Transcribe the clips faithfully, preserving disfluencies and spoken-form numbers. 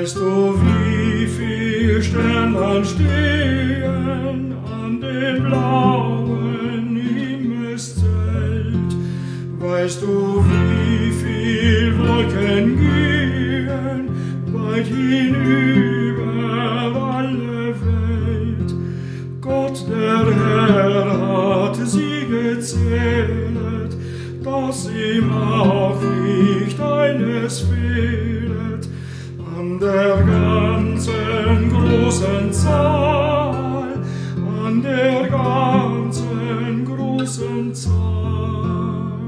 Weißt du, wie viel Sternlein stehen an dem blauen Himmelszelt? Weißt du, wie viel Wolken gehen weit hinüber alle Welt? Gott, der Herr, hat sie gezählet, dass ihm auch nicht eines fehlet. An der ganzen großen Zahl, an der ganzen großen Zahl.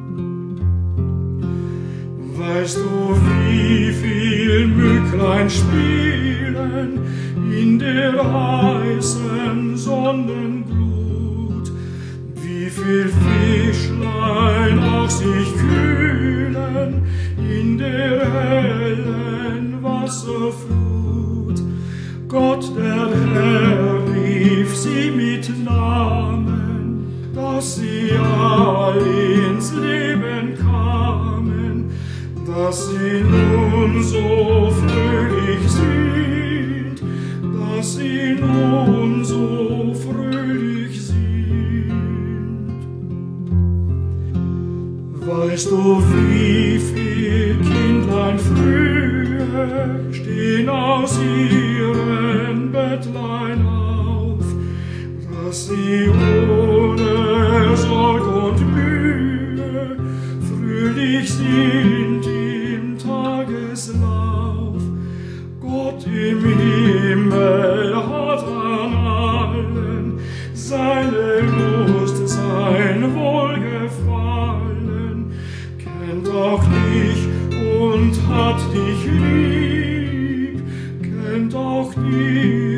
Weißt du, wie viel Mücklein spielen in der heißen Sonnenglut, wie viel Fischlein auch sich kühlen in der hellen Wasserflut. Gott, der Herr, rief sie mit Namen, dass sie all ins Leben kamen, dass sie nun so fröhlich sind, dass sie nun so fröhlich sind. Weißt du, wie viel Kindlein früher stehen aus ihren Bettlein auf, dass sie ohne Sorg und Mühe fröhlich sind im Tageslauf. Gott im Himmel hat an allen seine Lust, sein Wohlgefallen, kennt auch dich und hat dich lieb, kennt auch dich.